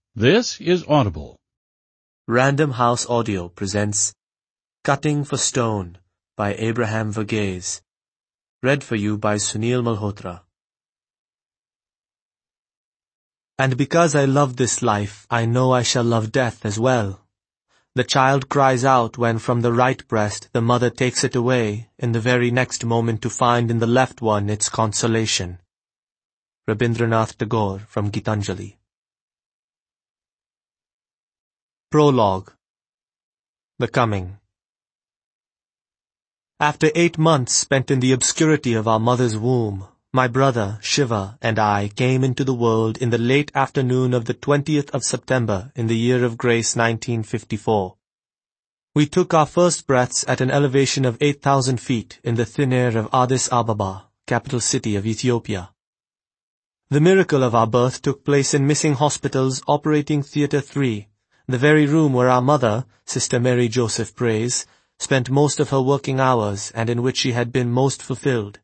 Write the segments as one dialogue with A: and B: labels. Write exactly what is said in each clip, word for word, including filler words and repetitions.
A: This is Audible.
B: Random House Audio presents Cutting for Stone by Abraham Verghese. Read for you by Sunil Malhotra. And because I love this life, I know I shall love death as well. The child cries out when from the right breast the mother takes it away, in the very next moment to find in the left one its consolation. Rabindranath Tagore from Gitanjali. Prologue. The Coming. After eight months spent in the obscurity of our mother's womb, my brother, Shiva, and I came into the world in the late afternoon of the twentieth of September in the year of grace nineteen fifty-four. We took our first breaths at an elevation of eight thousand feet in the thin air of Addis Ababa, capital city of Ethiopia. The miracle of our birth took place in Missing Hospital's Operating Theatre three, the very room where our mother, Sister Mary Joseph Praise, spent most of her working hours and in which she had been most fulfilled.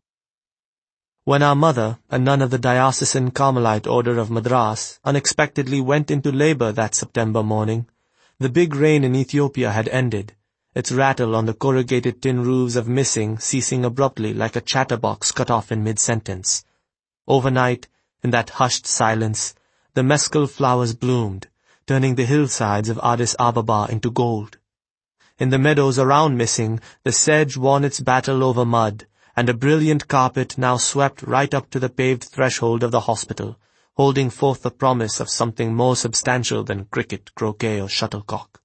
B: When our mother, a nun of the Diocesan Carmelite Order of Madras, unexpectedly went into labor that September morning, the big rain in Ethiopia had ended, its rattle on the corrugated tin roofs of Missing ceasing abruptly like a chatterbox cut off in mid-sentence. Overnight, in that hushed silence, the mescal flowers bloomed, turning the hillsides of Addis Ababa into gold. In the meadows around Missing, the sedge won its battle over mud, and a brilliant carpet now swept right up to the paved threshold of the hospital, holding forth the promise of something more substantial than cricket, croquet, or shuttlecock.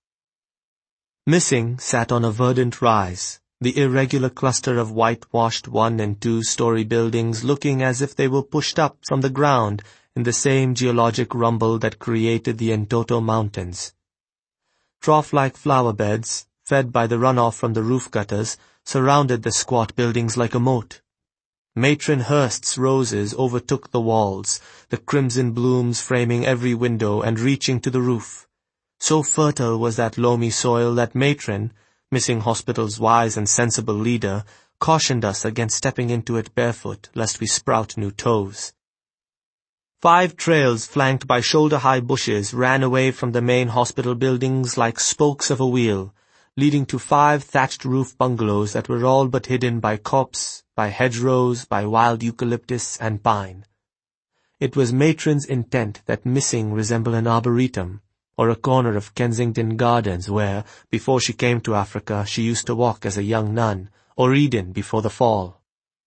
B: Missing sat on a verdant rise, the irregular cluster of whitewashed one- and two-story buildings looking as if they were pushed up from the ground in the same geologic rumble that created the Entoto Mountains. Trough-like flower beds, fed by the runoff from the roof gutters, surrounded the squat buildings like a moat. Matron Hurst's roses overtook the walls, the crimson blooms framing every window and reaching to the roof. So fertile was that loamy soil that Matron, Missing Hospital's wise and sensible leader, cautioned us against stepping into it barefoot lest we sprout new toes. Five trails flanked by shoulder-high bushes ran away from the main hospital buildings like spokes of a wheel, leading to five thatched-roof bungalows that were all but hidden by copse, by hedgerows, by wild eucalyptus and pine. It was Matron's intent that Missing resemble an arboretum, or a corner of Kensington Gardens where, before she came to Africa, she used to walk as a young nun, or Eden before the fall.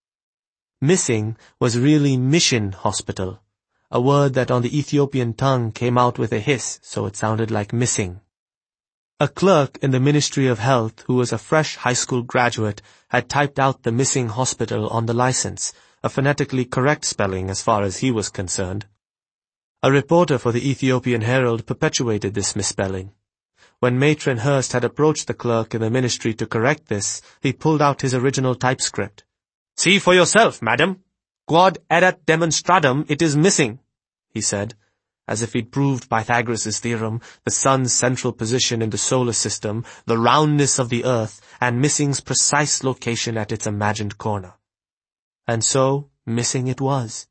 B: Missing was really Mission Hospital, a word that on the Ethiopian tongue came out with a hiss, so it sounded like missing. A clerk in the Ministry of Health, who was a fresh high school graduate, had typed out the Missing Hospital on the license, a phonetically correct spelling as far as he was concerned. A reporter for the Ethiopian Herald perpetuated this misspelling. When Matron Hurst had approached the clerk in the ministry to correct this, he pulled out his original typescript. "See for yourself, madam. Quod erat demonstradum, it is missing," he said, as if he'd proved Pythagoras' theorem, the sun's central position in the solar system, the roundness of the earth, and Missing's precise location at its imagined corner. And so, Missing it was.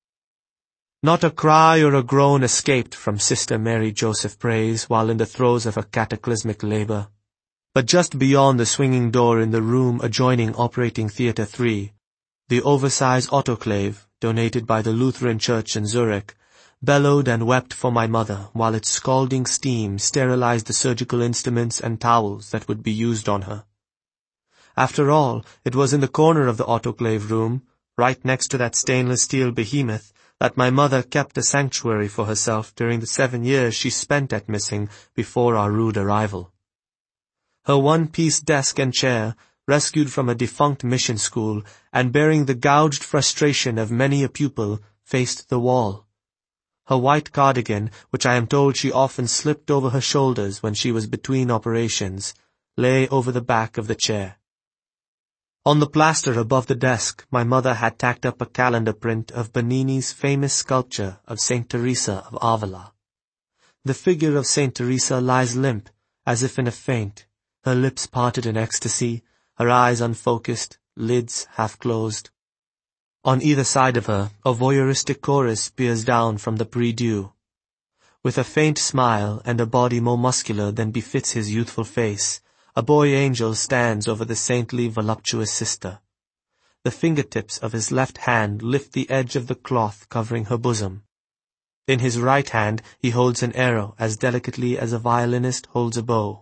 B: Not a cry or a groan escaped from Sister Mary Joseph Praise while in the throes of her cataclysmic labor. But just beyond the swinging door in the room adjoining Operating Theatre three, the oversized autoclave, donated by the Lutheran Church in Zurich, bellowed and wept for my mother while its scalding steam sterilized the surgical instruments and towels that would be used on her. After all, it was in the corner of the autoclave room, right next to that stainless steel behemoth, that my mother kept a sanctuary for herself during the seven years she spent at Missing before our rude arrival. Her one-piece desk and chair, rescued from a defunct mission school and bearing the gouged frustration of many a pupil, faced the wall. Her white cardigan, which I am told she often slipped over her shoulders when she was between operations, lay over the back of the chair. On the plaster above the desk, my mother had tacked up a calendar print of Bernini's famous sculpture of Saint Teresa of Avila. The figure of Saint Teresa lies limp, as if in a faint, her lips parted in ecstasy, her eyes unfocused, lids half-closed. On either side of her, a voyeuristic chorus peers down from the prie-dieu. With a faint smile and a body more muscular than befits his youthful face, a boy angel stands over the saintly, voluptuous sister. The fingertips of his left hand lift the edge of the cloth covering her bosom. In his right hand he holds an arrow as delicately as a violinist holds a bow.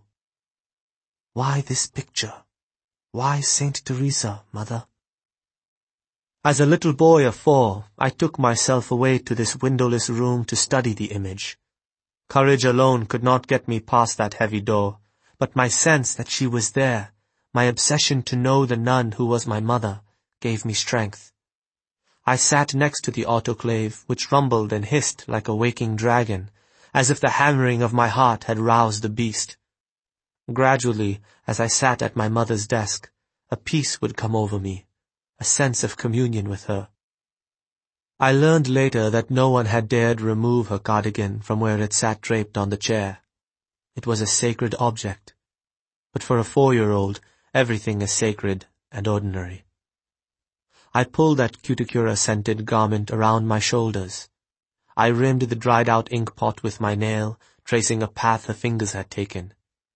B: Why this picture? Why Saint Teresa, mother? As a little boy of four, I took myself away to this windowless room to study the image. Courage alone could not get me past that heavy door, but my sense that she was there, my obsession to know the nun who was my mother, gave me strength. I sat next to the autoclave, which rumbled and hissed like a waking dragon, as if the hammering of my heart had roused the beast. Gradually, as I sat at my mother's desk, a peace would come over me, a sense of communion with her. I learned later that no one had dared remove her cardigan from where it sat draped on the chair. It was a sacred object. But for a four-year-old, everything is sacred and ordinary. I pulled that cuticura-scented garment around my shoulders. I rimmed the dried-out ink pot with my nail, tracing a path her fingers had taken.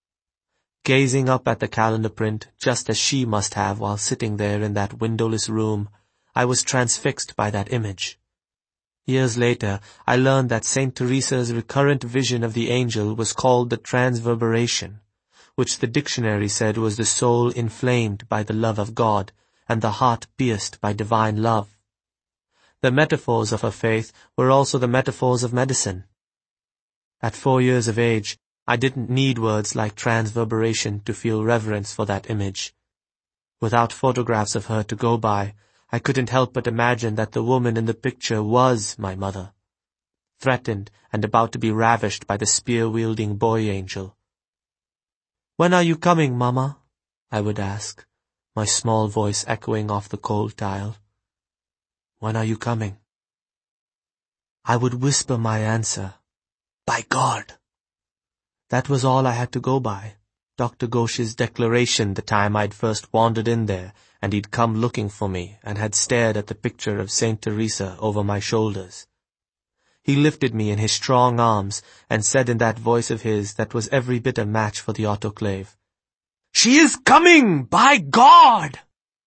B: Gazing up at the calendar print, just as she must have while sitting there in that windowless room, I was transfixed by that image. Years later, I learned that Saint Teresa's recurrent vision of the angel was called the transverberation, which the dictionary said was the soul inflamed by the love of God and the heart pierced by divine love. The metaphors of her faith were also the metaphors of medicine. At four years of age, I didn't need words like transverberation to feel reverence for that image. Without photographs of her to go by, I couldn't help but imagine that the woman in the picture was my mother, threatened and about to be ravished by the spear-wielding boy angel. "When are you coming, Mama?" I would ask, my small voice echoing off the cold tile. "When are you coming?" I would whisper my answer, "By God!" That was all I had to go by, Doctor Ghosh's declaration the time I'd first wandered in there, and he'd come looking for me and had stared at the picture of Saint Teresa over my shoulders. He lifted me in his strong arms and said in that voice of his that was every bit a match for the autoclave, "She is coming, by God!"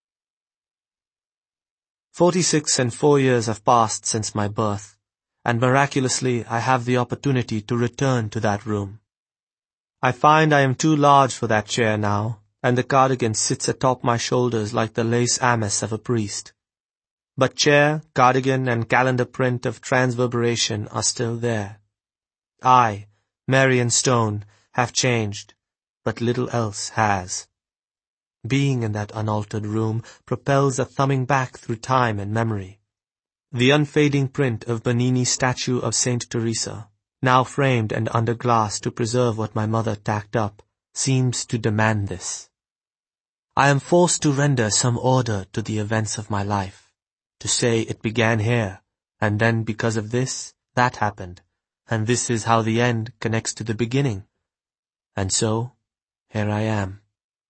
B: Forty-six and four years have passed since my birth, and miraculously I have the opportunity to return to that room. I find I am too large for that chair now, and the cardigan sits atop my shoulders like the lace amice of a priest. But chair, cardigan, and calendar print of transverberation are still there. I, Marion Stone, have changed, but little else has. Being in that unaltered room propels a thumbing back through time and memory. The unfading print of Bernini's statue of Saint Teresa, now framed and under glass to preserve what my mother tacked up, seems to demand this. I am forced to render some order to the events of my life, to say it began here, and then because of this, that happened, and this is how the end connects to the beginning. And so, here I am.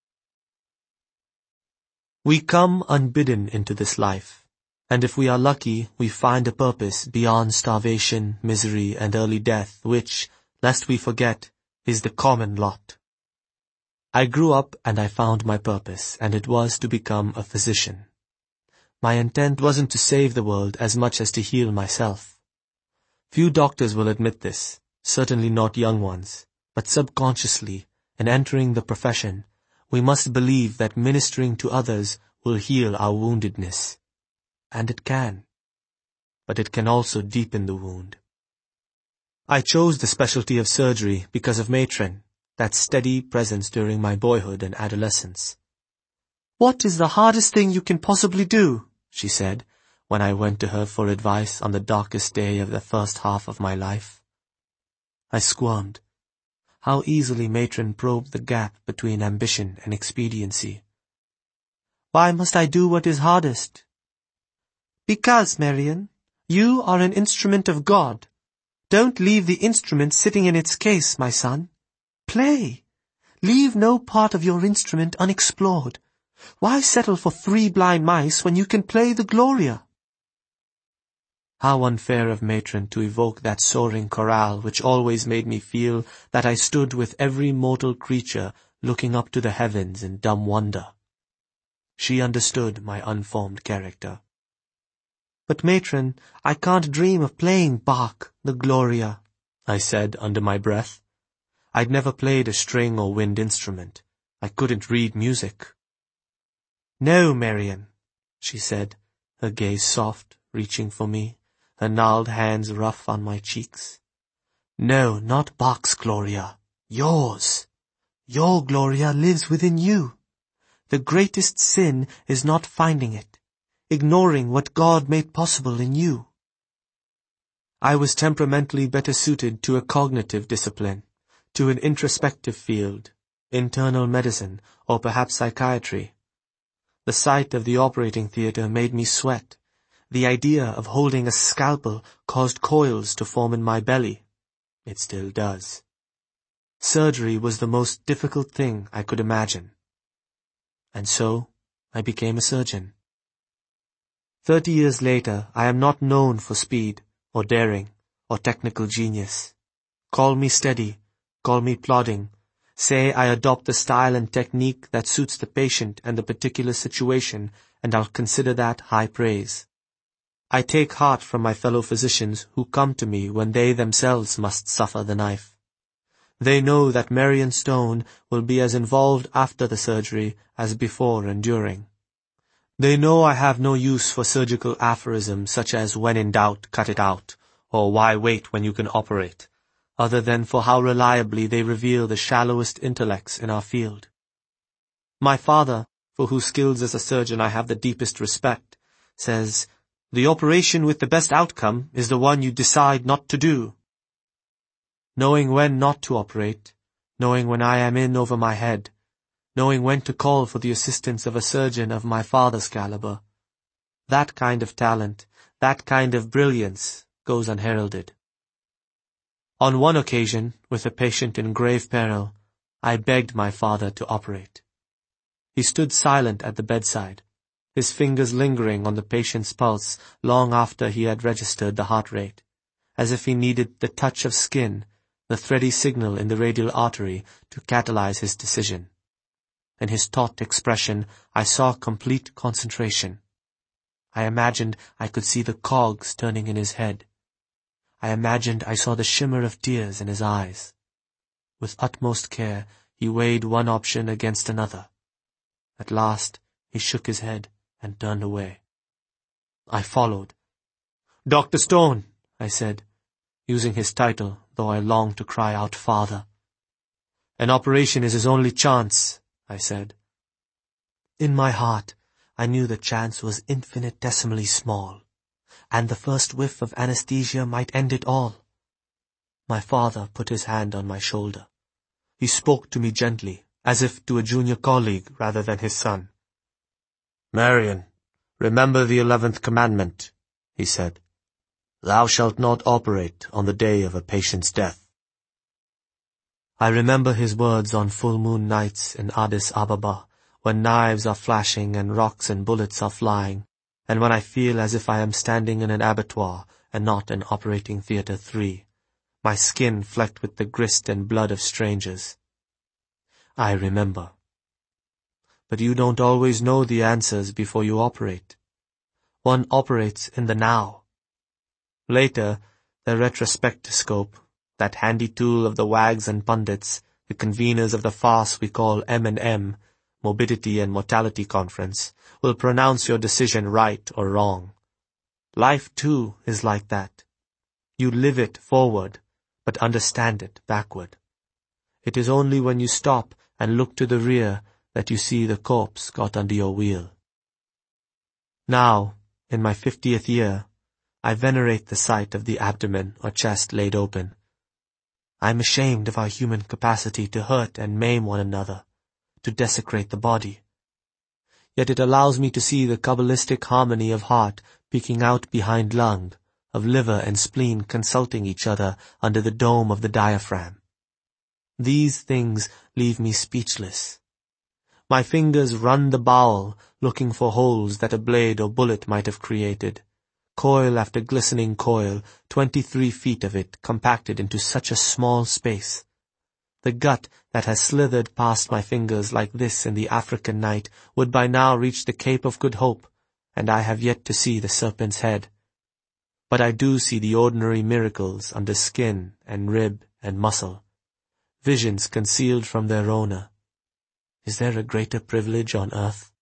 B: We come unbidden into this life, and if we are lucky, we find a purpose beyond starvation, misery, and early death, which, lest we forget, is the common lot. I grew up and I found my purpose, and it was to become a physician. My intent wasn't to save the world as much as to heal myself. Few doctors will admit this, certainly not young ones, but subconsciously, in entering the profession, we must believe that ministering to others will heal our woundedness. And it can. But it can also deepen the wound. I chose the specialty of surgery because of Matron, that steady presence during my boyhood and adolescence. "What is the hardest thing you can possibly do?" she said, when I went to her for advice on the darkest day of the first half of my life. I squirmed. How easily Matron probed the gap between ambition and expediency. "Why must I do what is hardest?" "Because, Marion, you are an instrument of God. Don't leave the instrument sitting in its case, my son. Play. Leave no part of your instrument unexplored. Why settle for three blind mice when you can play the Gloria?" How unfair of matron to evoke that soaring chorale which always made me feel that I stood with every mortal creature looking up to the heavens in dumb wonder. She understood my unformed character. "But matron, I can't dream of playing Bach, the Gloria," I said under my breath. I'd never played a string or wind instrument. I couldn't read music. "No, Marian," she said, her gaze soft, reaching for me, her gnarled hands rough on my cheeks. "No, not Bach's Gloria. Yours. Your Gloria lives within you. The greatest sin is not finding it, ignoring what God made possible in you." I was temperamentally better suited to a cognitive discipline, to an introspective field, internal medicine, or perhaps psychiatry. The sight of the operating theatre made me sweat. The idea of holding a scalpel caused coils to form in my belly. It still does. Surgery was the most difficult thing I could imagine. And so, I became a surgeon. Thirty years later, I am not known for speed, or daring, or technical genius. Call me steady, call me plodding. Say I adopt the style and technique that suits the patient and the particular situation, and I'll consider that high praise. I take heart from my fellow physicians who come to me when they themselves must suffer the knife. They know that Marian Stone will be as involved after the surgery as before and during. They know I have no use for surgical aphorisms such as "when in doubt, cut it out," or "why wait when you can operate," other than for how reliably they reveal the shallowest intellects in our field. My father, for whose skills as a surgeon I have the deepest respect, says, "The operation with the best outcome is the one you decide not to do." Knowing when not to operate, knowing when I am in over my head, knowing when to call for the assistance of a surgeon of my father's caliber, that kind of talent, that kind of brilliance, goes unheralded. On one occasion, with a patient in grave peril, I begged my father to operate. He stood silent at the bedside, his fingers lingering on the patient's pulse long after he had registered the heart rate, as if he needed the touch of skin, the thready signal in the radial artery, to catalyze his decision. In his taut expression, I saw complete concentration. I imagined I could see the cogs turning in his head. I imagined I saw the shimmer of tears in his eyes. With utmost care, he weighed one option against another. At last, he shook his head and turned away. I followed. "Doctor Stone," I said, using his title, though I longed to cry out "Father." "An operation is his only chance," I said. In my heart, I knew the chance was infinitesimally small, and the first whiff of anesthesia might end it all. My father put his hand on my shoulder. He spoke to me gently, as if to a junior colleague rather than his son. "Marian, remember the eleventh commandment," he said. "Thou shalt not operate on the day of a patient's death." I remember his words on full moon nights in Addis Ababa, when knives are flashing and rocks and bullets are flying, and when I feel as if I am standing in an abattoir and not an operating theatre three, my skin flecked with the grist and blood of strangers. I remember. But you don't always know the answers before you operate. One operates in the now. Later, the retrospectoscope, that handy tool of the wags and pundits, the conveners of the farce we call M and M, Morbidity and Mortality Conference, will pronounce your decision right or wrong. Life, too, is like that. You live it forward, but understand it backward. It is only when you stop and look to the rear that you see the corpse got under your wheel. Now, in my fiftieth year, I venerate the sight of the abdomen or chest laid open. I am ashamed of our human capacity to hurt and maim one another, to desecrate the body. Yet it allows me to see the Kabbalistic harmony of heart peeking out behind lung, of liver and spleen consulting each other under the dome of the diaphragm. These things leave me speechless. My fingers run the bowel, looking for holes that a blade or bullet might have created, coil after glistening coil, twenty-three feet of it compacted into such a small space. The gut that has slithered past my fingers like this in the African night would by now reach the Cape of Good Hope, and I have yet to see the serpent's head. But I do see the ordinary miracles under skin and rib and muscle, visions concealed from their owner. Is there a greater privilege on earth?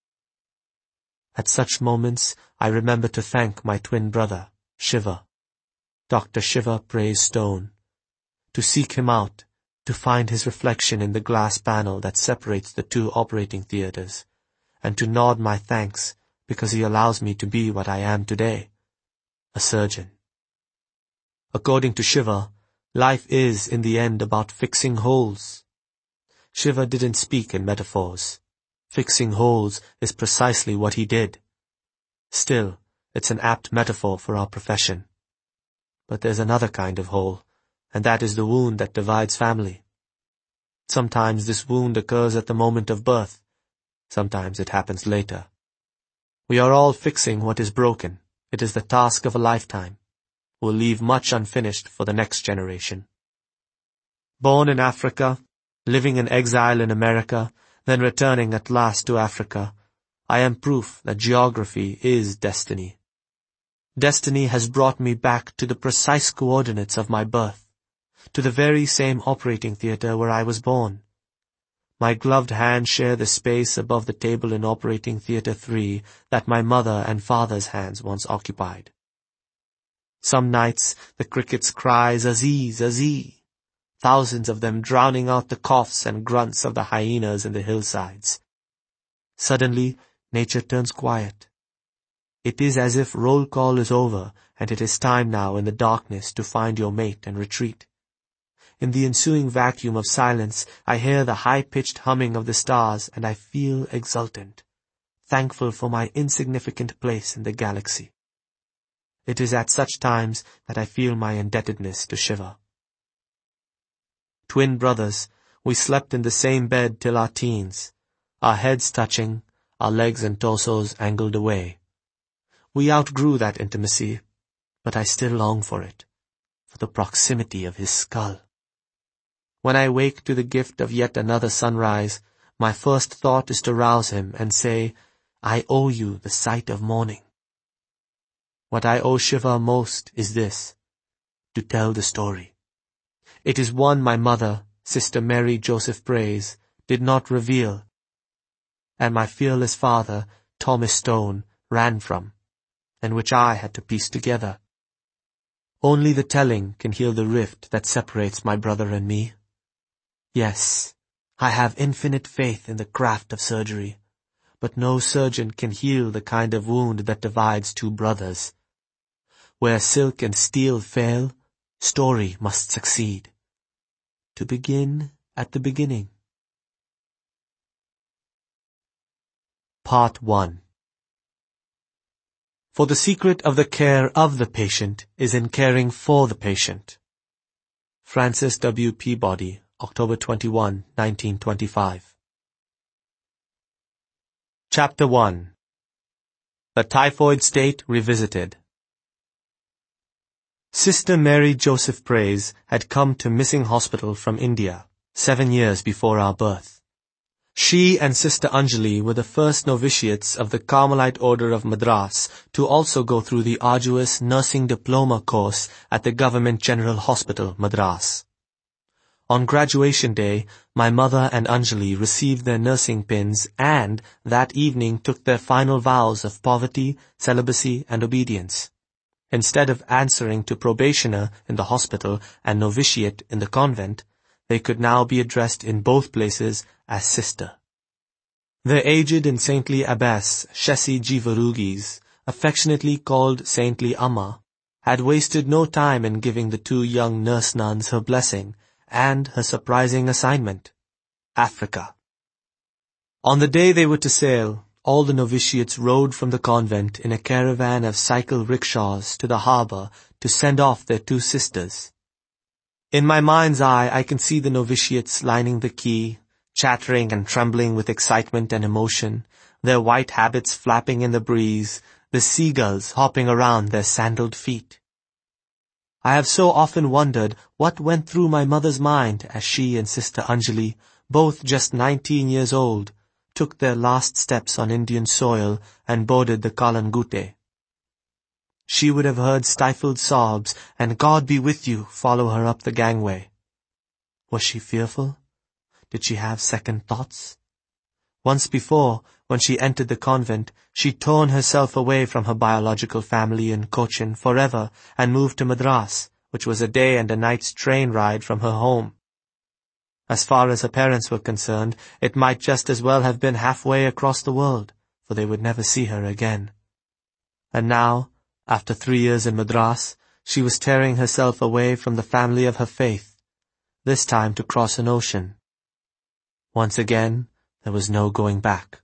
B: At such moments I remember to thank my twin brother, Shiva, Doctor Shiva Praise Stone, to seek him out, to find his reflection in the glass panel that separates the two operating theaters, and to nod my thanks because he allows me to be what I am today, a surgeon. According to Shiva, life is, in the end, about fixing holes. Shiva didn't speak in metaphors. Fixing holes is precisely what he did. Still, it's an apt metaphor for our profession. But there's another kind of hole, and that is the wound that divides family. Sometimes this wound occurs at the moment of birth. Sometimes it happens later. We are all fixing what is broken. It is the task of a lifetime. We'll leave much unfinished for the next generation. Born in Africa, living in exile in America, then returning at last to Africa, I am proof that geography is destiny. Destiny has brought me back to the precise coordinates of my birth, to the very same operating theater where I was born. My gloved hands share the space above the table in operating theater three that my mother and father's hands once occupied. Some nights the crickets cry Aziz, Aziz, thousands of them drowning out the coughs and grunts of the hyenas in the hillsides. Suddenly, nature turns quiet. It is as if roll call is over, and it is time now in the darkness to find your mate and retreat. In the ensuing vacuum of silence, I hear the high-pitched humming of the stars, and I feel exultant, thankful for my insignificant place in the galaxy. It is at such times that I feel my indebtedness to Shiva. Twin brothers, we slept in the same bed till our teens, our heads touching, our legs and torsos angled away. We outgrew that intimacy, but I still long for it, for the proximity of his skull. When I wake to the gift of yet another sunrise, my first thought is to rouse him and say, I owe you the sight of morning. What I owe Shiva most is this, to tell the story. It is one my mother, Sister Mary Joseph Praise, did not reveal, and my fearless father, Thomas Stone, ran from, and which I had to piece together. Only the telling can heal the rift that separates my brother and me. Yes, I have infinite faith in the craft of surgery, but no surgeon can heal the kind of wound that divides two brothers. Where silk and steel fail, story must succeed. To begin at the beginning. Part one. For the secret of the care of the patient is in caring for the patient. Francis W. Peabody, October twenty-first, nineteen twenty-five. Chapter one. The Typhoid State Revisited. Sister Mary Joseph Praise had come to Missing Hospital from India, seven years before our birth. She and Sister Anjali were the first novitiates of the Carmelite Order of Madras to also go through the arduous nursing diploma course at the Government General Hospital, Madras. On graduation day, my mother and Anjali received their nursing pins and that evening took their final vows of poverty, celibacy, and obedience. Instead of answering to probationer in the hospital and novitiate in the convent, they could now be addressed in both places as sister. The aged and saintly abbess, Shesi Jivarugis, affectionately called Saintly Amma, had wasted no time in giving the two young nurse nuns her blessing and her surprising assignment, Africa. On the day they were to sail, all the novitiates rode from the convent in a caravan of cycle rickshaws to the harbour to send off their two sisters. In my mind's eye, I can see the novitiates lining the quay, chattering and trembling with excitement and emotion, their white habits flapping in the breeze, the seagulls hopping around their sandaled feet. I have so often wondered what went through my mother's mind as she and Sister Anjali, both just nineteen years old, took their last steps on Indian soil and boarded the Kalan-Gute. She would have heard stifled sobs and "God be with you" follow her up the gangway. Was she fearful? Did she have second thoughts? Once before, when she entered the convent, she'd torn herself away from her biological family in Cochin forever and moved to Madras, which was a day and a night's train ride from her home. As far as her parents were concerned, it might just as well have been halfway across the world, for they would never see her again. And now, after three years in Madras, she was tearing herself away from the family of her faith, this time to cross an ocean. Once again, there was no going back.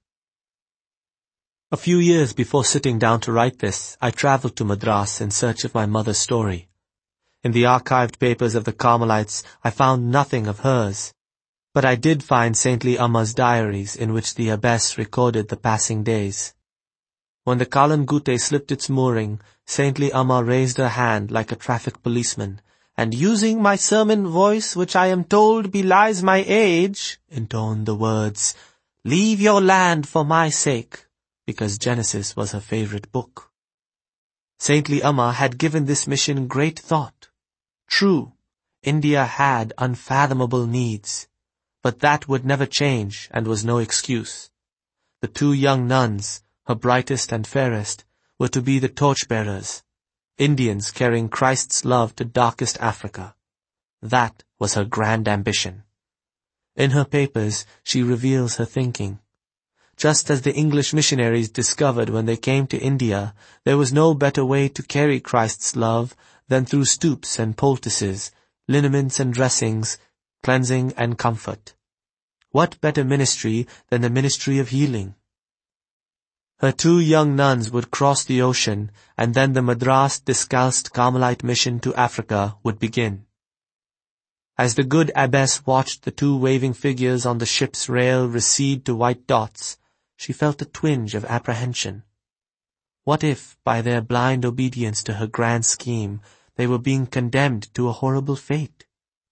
B: A few years before sitting down to write this, I travelled to Madras in search of my mother's story. In the archived papers of the Carmelites, I found nothing of hers, but I did find Saintly Amma's diaries in which the abbess recorded the passing days. When the Kalan-Gute slipped its mooring, Saintly Amma raised her hand like a traffic policeman, and using my sermon voice, which I am told belies my age, intoned the words, "Leave your land for my sake," because Genesis was her favourite book. Saintly Amma had given this mission great thought. True, India had unfathomable needs, but that would never change and was no excuse. The two young nuns, her brightest and fairest, were to be the torchbearers, Indians carrying Christ's love to darkest Africa. That was her grand ambition. In her papers, she reveals her thinking. Just as the English missionaries discovered when they came to India, there was no better way to carry Christ's love than through stoops and poultices, liniments and dressings, cleansing and comfort. What better ministry than the ministry of healing? Her two young nuns would cross the ocean, and then the Madras Discalced Carmelite mission to Africa would begin. As the good abbess watched the two waving figures on the ship's rail recede to white dots, she felt a twinge of apprehension. What if, by their blind obedience to her grand scheme, they were being condemned to a horrible fate?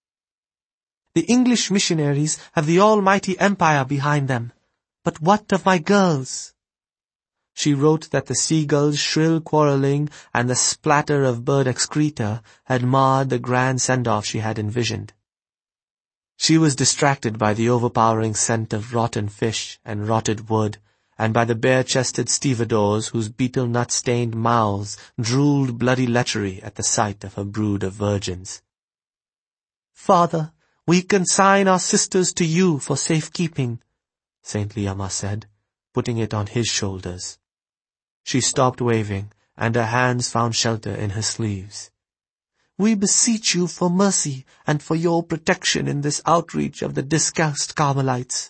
B: The English missionaries have the almighty empire behind them, but what of my girls? She wrote that the seagulls' shrill quarrelling and the splatter of bird excreta had marred the grand send-off she had envisioned. She was distracted by the overpowering scent of rotten fish and rotted wood, and by the bare-chested stevedores whose beetle-nut-stained mouths drooled bloody lechery at the sight of her brood of virgins. "Father, we consign our sisters to you for safekeeping," Saintly Amma said, putting it on his shoulders. She stopped waving, and her hands found shelter in her sleeves. "We beseech you for mercy and for your protection in this outreach of the Discalced Carmelites."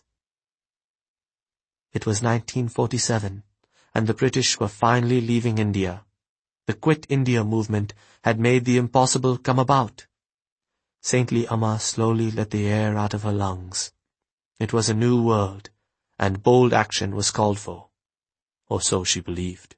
B: It was nineteen forty-seven, and the British were finally leaving India. The Quit India movement had made the impossible come about. Saintly Amma slowly let the air out of her lungs. It was a new world, and bold action was called for. Or so she believed.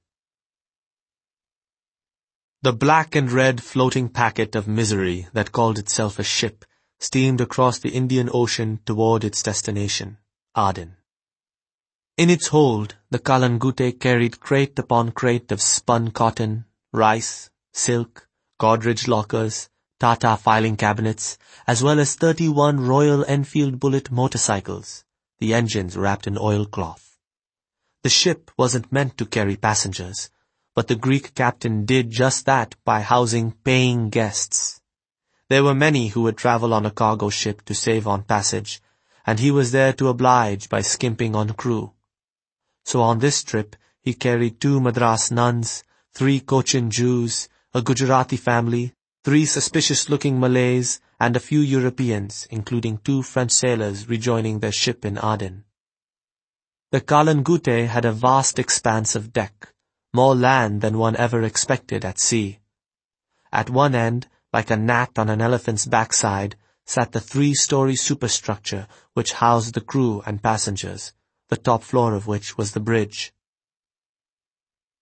B: The black and red floating packet of misery that called itself a ship steamed across the Indian Ocean toward its destination, Aden. In its hold, the Kalan-Gute carried crate upon crate of spun cotton, rice, silk, Godrej lockers, Tata filing cabinets, as well as thirty-one Royal Enfield Bullet motorcycles, the engines wrapped in oilcloth. The ship wasn't meant to carry passengers, but the Greek captain did just that by housing paying guests. There were many who would travel on a cargo ship to save on passage, and he was there to oblige by skimping on crew. So on this trip he carried two Madras nuns, three Cochin Jews, a Gujarati family, three suspicious-looking Malays, and a few Europeans, including two French sailors rejoining their ship in Aden. The Kalan-Gute had a vast expanse of deck, more land than one ever expected at sea. At one end, like a gnat on an elephant's backside, sat the three-story superstructure which housed the crew and passengers, the top floor of which was the bridge.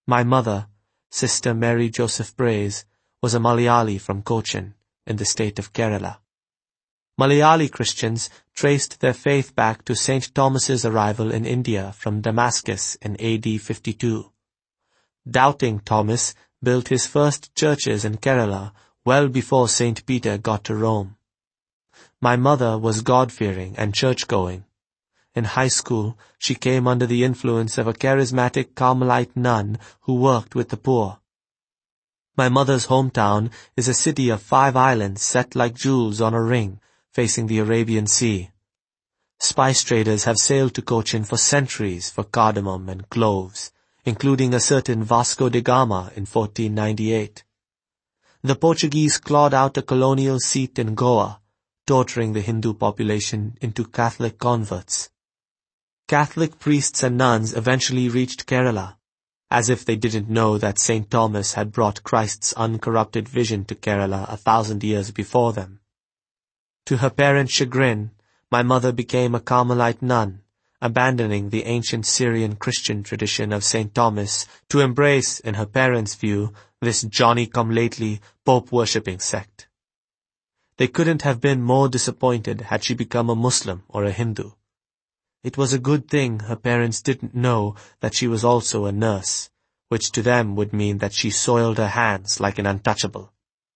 B: My mother, Sister Mary Joseph Brays, was a Malayali from Cochin, in the state of Kerala. Malayali Christians traced their faith back to Saint Thomas's arrival in India from Damascus in A D fifty-two. Doubting Thomas built his first churches in Kerala well before Saint Peter got to Rome. My mother was God-fearing and church-going. In high school, she came under the influence of a charismatic Carmelite nun who worked with the poor. My mother's hometown is a city of five islands set like jewels on a ring, facing the Arabian Sea. Spice traders have sailed to Cochin for centuries for cardamom and cloves, including a certain Vasco da Gama in fourteen ninety-eight. The Portuguese clawed out a colonial seat in Goa, torturing the Hindu population into Catholic converts. Catholic priests and nuns eventually reached Kerala, as if they didn't know that Saint Thomas had brought Christ's uncorrupted vision to Kerala a thousand years before them. To her parents' chagrin, my mother became a Carmelite nun, abandoning the ancient Syrian Christian tradition of Saint Thomas to embrace, in her parents' view, this Johnny-come-lately, Pope-worshipping sect. They couldn't have been more disappointed had she become a Muslim or a Hindu. It was a good thing her parents didn't know that she was also a nurse, which to them would mean that she soiled her hands like an untouchable.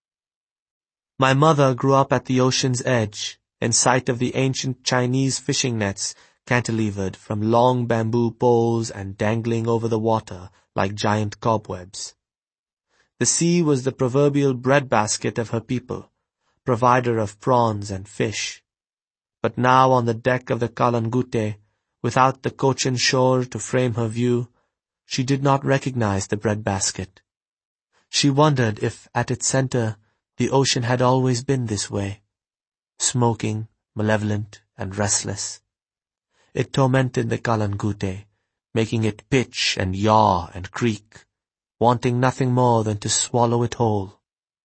B: My mother grew up at the ocean's edge, in sight of the ancient Chinese fishing nets cantilevered from long bamboo poles and dangling over the water like giant cobwebs. The sea was the proverbial breadbasket of her people, provider of prawns and fish. But now on the deck of the Kalangute, without the Cochin shore to frame her view, she did not recognize the breadbasket. She wondered if, at its center, the ocean had always been this way, smoking, malevolent, and restless. It tormented the Kalangute, making it pitch and yaw and creak, wanting nothing more than to swallow it whole.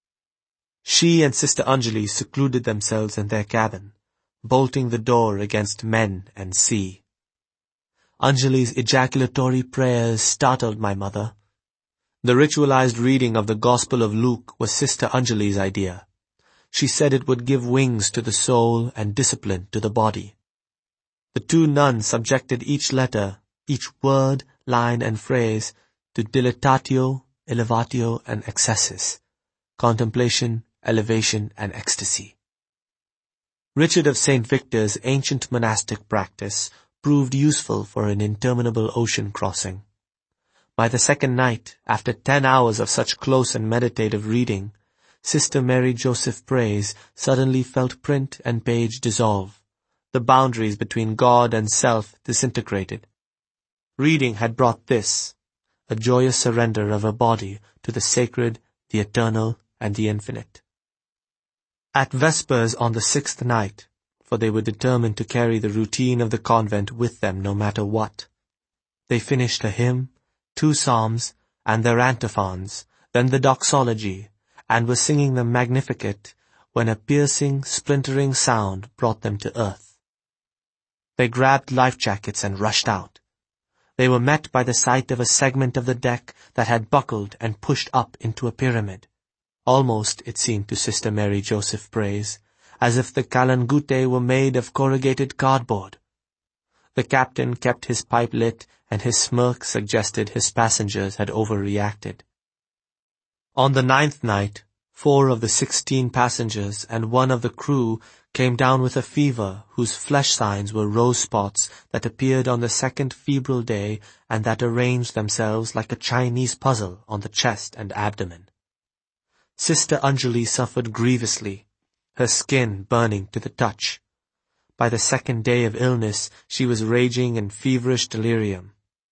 B: She and Sister Anjali secluded themselves in their cabin, bolting the door against men and sea. Anjali's ejaculatory prayers startled my mother. The ritualized reading of the Gospel of Luke was Sister Anjali's idea. She said it would give wings to the soul and discipline to the body. The two nuns subjected each letter, each word, line, and phrase to dilatatio, elevatio, and excessis, contemplation, elevation, and ecstasy. Richard of Saint Victor's ancient monastic practice proved useful for an interminable ocean crossing. By the second night, after ten hours of such close and meditative reading, Sister Mary Joseph Brays suddenly felt print and page dissolve. The boundaries between God and self disintegrated. Reading had brought this, a joyous surrender of her body to the sacred, the eternal, and the infinite. At Vespers on the sixth night, for they were determined to carry the routine of the convent with them no matter what, they finished a hymn, two psalms, and their antiphons, then the doxology, and were singing the Magnificat when a piercing, splintering sound brought them to earth. They grabbed life jackets and rushed out. They were met by the sight of a segment of the deck that had buckled and pushed up into a pyramid. Almost, it seemed to Sister Mary Joseph Brays, as if the Kalangute were made of corrugated cardboard. The captain kept his pipe lit, and his smirk suggested his passengers had overreacted. On the ninth night, four of the sixteen passengers and one of the crew came down with a fever whose flesh signs were rose spots that appeared on the second febrile day and that arranged themselves like a Chinese puzzle on the chest and abdomen. Sister Anjali suffered grievously, her skin burning to the touch. By the second day of illness, she was raging in feverish delirium.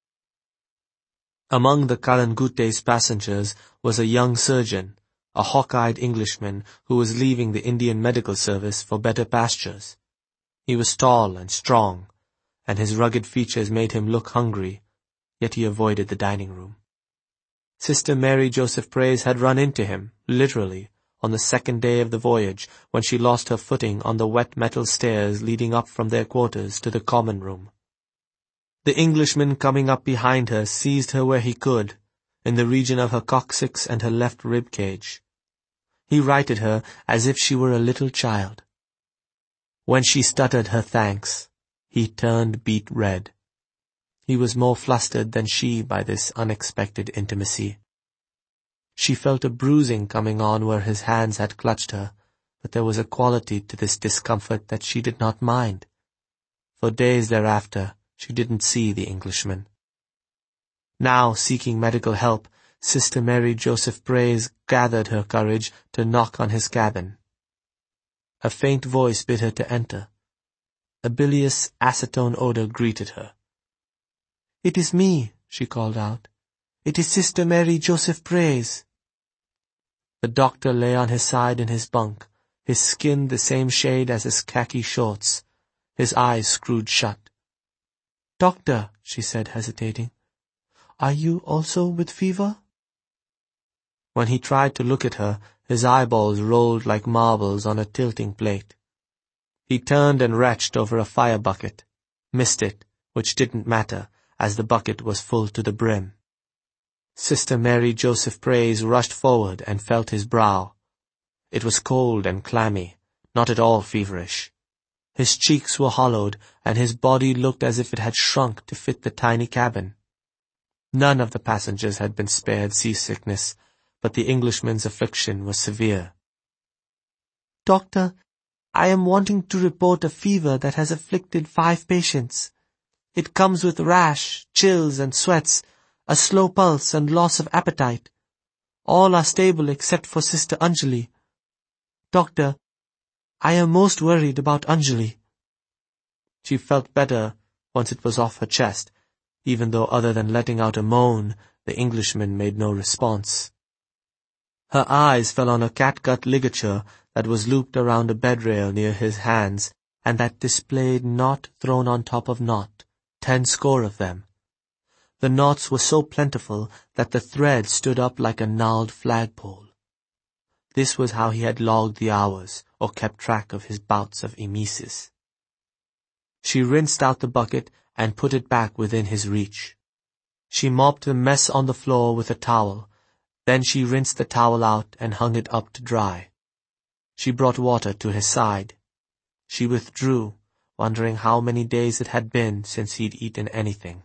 B: Among the Kalangute's passengers was a young surgeon, a hawk-eyed Englishman who was leaving the Indian medical service for better pastures. He was tall and strong, and his rugged features made him look hungry, yet he avoided the dining room. Sister Mary Joseph Brays had run into him, literally, on the second day of the voyage, when she lost her footing on the wet metal stairs leading up from their quarters to the common room. The Englishman coming up behind her seized her where he could, in the region of her coccyx and her left rib cage. He righted her as if she were a little child. When she stuttered her thanks, he turned beet red. He was more flustered than she by this unexpected intimacy. She felt a bruising coming on where his hands had clutched her, but there was a quality to this discomfort that she did not mind. For days thereafter, she didn't see the Englishman. Now, seeking medical help, Sister Mary Joseph Praise gathered her courage to knock on his cabin. A faint voice bid her to enter. A bilious acetone odor greeted her. "It is me," she called out. "It is Sister Mary Joseph Praise." The doctor lay on his side in his bunk, his skin the same shade as his khaki shorts, his eyes screwed shut. "Doctor," she said, hesitating, "are you also with fever?" When he tried to look at her, his eyeballs rolled like marbles on a tilting plate. He turned and retched over a fire bucket, missed it, which didn't matter, as the bucket was full to the brim. Sister Mary Joseph Praise rushed forward and felt his brow. It was cold and clammy, not at all feverish. His cheeks were hollowed, and his body looked as if it had shrunk to fit the tiny cabin. None of the passengers had been spared seasickness, but the Englishman's affliction was severe. "Doctor, I am wanting to report a fever that has afflicted five patients. It comes with rash, chills and sweats, a slow pulse and loss of appetite. All are stable except for Sister Anjali. Doctor, I am most worried about Anjali." She felt better once it was off her chest, even though other than letting out a moan, the Englishman made no response. Her eyes fell on a catgut ligature that was looped around a bedrail near his hands, and that displayed knot thrown on top of knot, ten score of them. The knots were so plentiful that the thread stood up like a gnarled flagpole. This was how he had logged the hours, or kept track of his bouts of emesis. She rinsed out the bucket and put it back within his reach. She mopped the mess on the floor with a towel, then she rinsed the towel out and hung it up to dry. She brought water to his side. She withdrew, wondering how many days it had been since he'd eaten anything.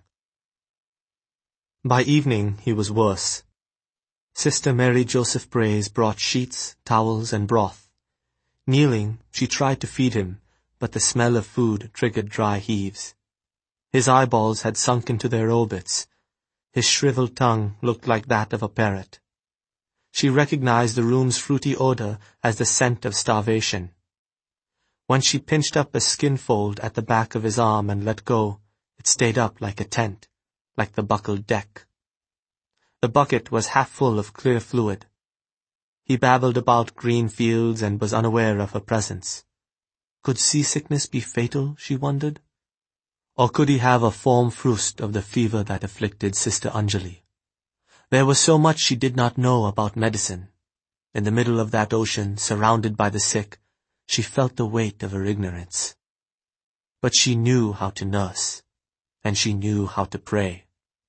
B: By evening he was worse. Sister Mary Joseph Praise brought sheets, towels, and broth. Kneeling, she tried to feed him, but the smell of food triggered dry heaves. His eyeballs had sunk into their orbits. His shriveled tongue looked like that of a parrot. She recognized the room's fruity odor as the scent of starvation. When she pinched up a skin fold at the back of his arm and let go, it stayed up like a tent, like the buckled deck. The bucket was half full of clear fluid. He babbled about green fields and was unaware of her presence. Could seasickness be fatal, she wondered? Or could he have a forme fruste of the fever that afflicted Sister Anjali? There was so much she did not know about medicine. In the middle of that ocean, surrounded by the sick, she felt the weight of her ignorance. But she knew how to nurse, and she knew how to pray.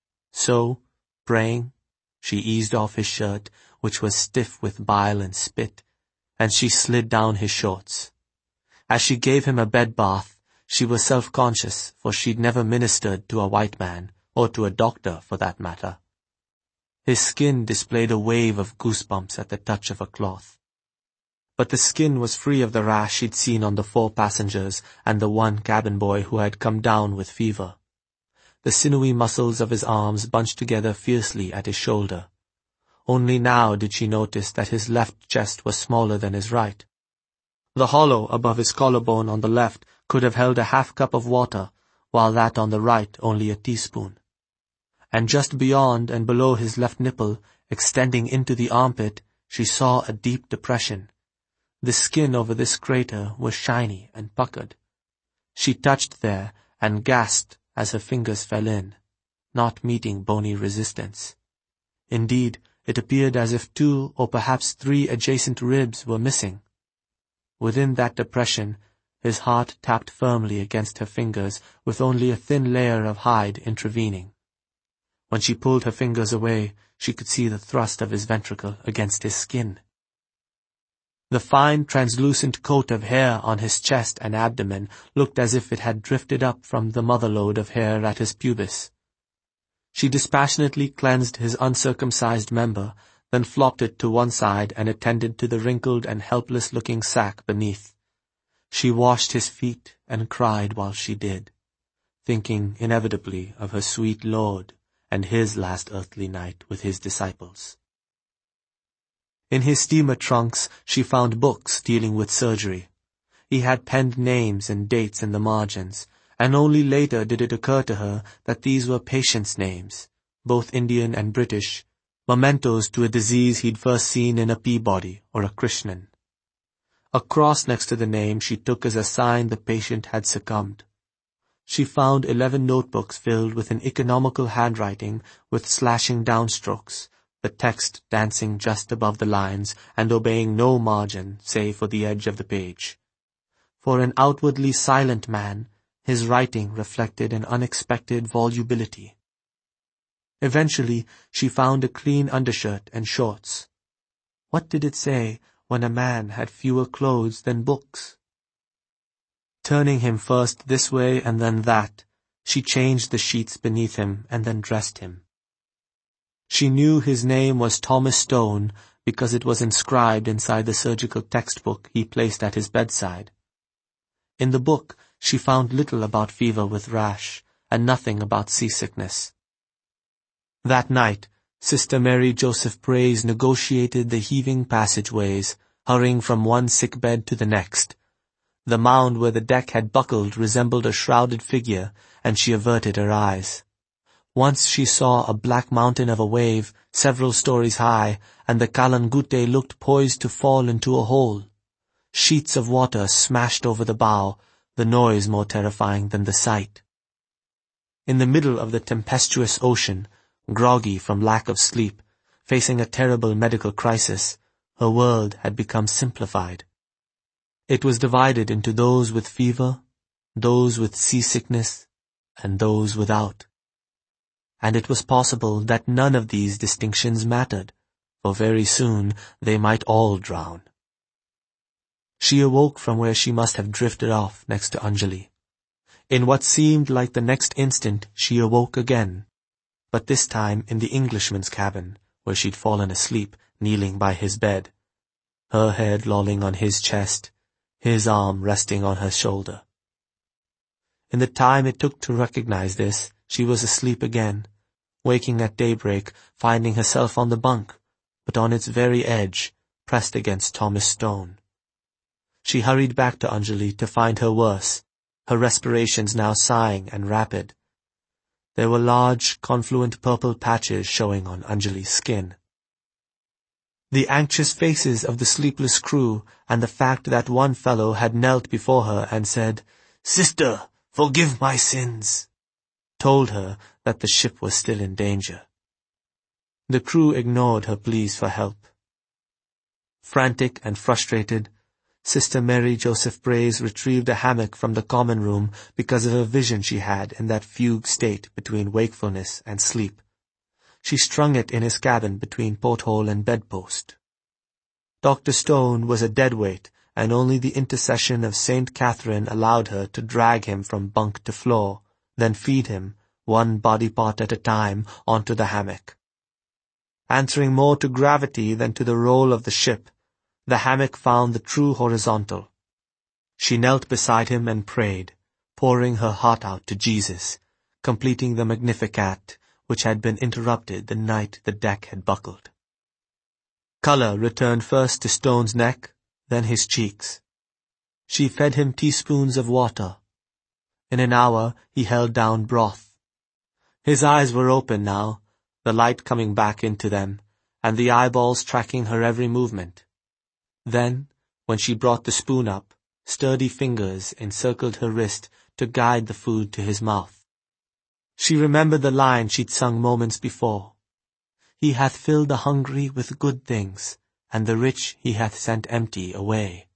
B: So, praying, she eased off his shirt, which was stiff with bile and spit, and she slid down his shorts. As she gave him a bed bath, she was self-conscious, for she'd never ministered to a white man, or to a doctor for that matter. His skin displayed a wave of goosebumps at the touch of a cloth. But the skin was free of the rash she'd seen on the four passengers and the one cabin boy who had come down with fever. The sinewy muscles of his arms bunched together fiercely at his shoulder. Only now did she notice that his left chest was smaller than his right. The hollow above his collarbone on the left could have held a half cup of water, while that on the right only a teaspoon. And just beyond and below his left nipple, extending into the armpit, she saw a deep depression. The skin over this crater was shiny and puckered. She touched there and gasped as her fingers fell in, not meeting bony resistance. Indeed, it appeared as if two or perhaps three adjacent ribs were missing. Within that depression, his heart tapped firmly against her fingers with only a thin layer of hide intervening. When she pulled her fingers away, she could see the thrust of his ventricle against his skin. The fine, translucent coat of hair on his chest and abdomen looked as if it had drifted up from the mother-lode of hair at his pubis. She dispassionately cleansed his uncircumcised member, then flopped it to one side and attended to the wrinkled and helpless-looking sack beneath. She washed his feet and cried while she did, thinking inevitably of her sweet Lord and his last earthly night with his disciples. In his steamer trunks she found books dealing with surgery. He had penned names and dates in the margins, and only later did it occur to her that these were patients' names, both Indian and British, mementos to a disease he'd first seen in a Peabody or a Krishnan. A cross next to the name she took as a sign the patient had succumbed. She found eleven notebooks filled with an economical handwriting with slashing downstrokes, the text dancing just above the lines and obeying no margin save for the edge of the page. For an outwardly silent man, his writing reflected an unexpected volubility. Eventually, she found a clean undershirt and shorts. What did it say when a man had fewer clothes than books? Turning him first this way and then that, she changed the sheets beneath him and then dressed him. She knew his name was Thomas Stone because it was inscribed inside the surgical textbook he placed at his bedside. In the book, she found little about fever with rash and nothing about seasickness. That night, Sister Mary Joseph Praise negotiated the heaving passageways, hurrying from one sick bed to the next. The mound where the deck had buckled resembled a shrouded figure, and she averted her eyes. Once she saw a black mountain of a wave, several stories high, and the Kalangute looked poised to fall into a hole. Sheets of water smashed over the bow, the noise more terrifying than the sight. In the middle of the tempestuous ocean, groggy from lack of sleep, facing a terrible medical crisis, her world had become simplified. It was divided into those with fever, those with seasickness, and those without. And it was possible that none of these distinctions mattered, for very soon they might all drown. She awoke from where she must have drifted off next to Anjali. In what seemed like the next instant she awoke again, but this time in the Englishman's cabin, where she'd fallen asleep, kneeling by his bed, her head lolling on his chest, his arm resting on her shoulder. In the time it took to recognize this, she was asleep again, waking at daybreak, finding herself on the bunk, but on its very edge, pressed against Thomas Stone. She hurried back to Anjali to find her worse, her respirations now sighing and rapid. There were large, confluent purple patches showing on Anjali's skin. The anxious faces of the sleepless crew and the fact that one fellow had knelt before her and said, "Sister, forgive my sins," told her that the ship was still in danger. The crew ignored her pleas for help. Frantic and frustrated, Sister Mary Joseph Praise retrieved a hammock from the common room because of a vision she had in that fugue state between wakefulness and sleep. She strung it in his cabin between porthole and bedpost. Doctor Stone was a deadweight, and only the intercession of Saint Catherine allowed her to drag him from bunk to floor, then feed him, one body part at a time, onto the hammock. Answering more to gravity than to the roll of the ship, the hammock found the true horizontal. She knelt beside him and prayed, pouring her heart out to Jesus, completing the Magnificat, which had been interrupted the night the deck had buckled. Colour returned first to Stone's neck, then his cheeks. She fed him teaspoons of water. In an hour he held down broth. His eyes were open now, the light coming back into them, and the eyeballs tracking her every movement. Then, when she brought the spoon up, sturdy fingers encircled her wrist to guide the food to his mouth. She remembered the line she'd sung moments before. He hath filled the hungry with good things, and the rich he hath sent empty away.